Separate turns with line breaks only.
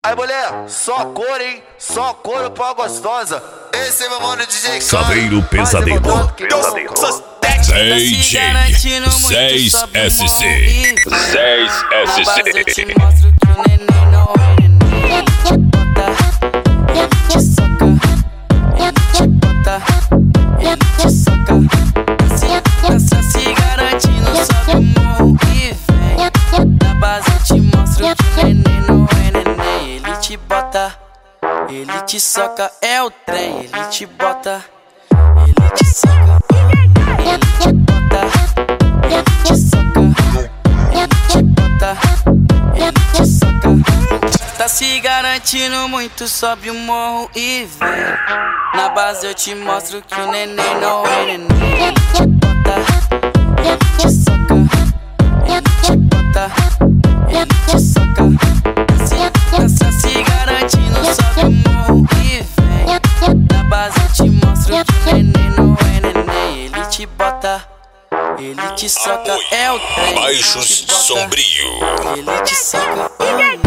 Aí, mulher, só cor, hein? Só couro pra gostosa. Esse é meu mano DJ
Saveiro Pesadelo. DJ 6SC. 6SC.
Eu te mostro que o neném não é neném. Ele te soca, ele te bota, ele te soca. Dança se garantindo, sobe o morro e vem. Na base eu te mostro que o neném não é neném. Ele te bota, ele te soca, é o trem. Ele te bota, ele te soca, ele te bota, ele te soca, ele te bota, ele te soca. Tá se garantindo muito, sobe o morro e vem. Na base eu te mostro que o neném não é neném. Ele te bota, ele te soca, ele te bota, ele te soca. Dança se garantindo, sobe o morro e vem. Na base eu te mostro que o neném não é neném. Ele te bota, ele te soca, é o trem.
Baixos Sombrio.
Ele te soca,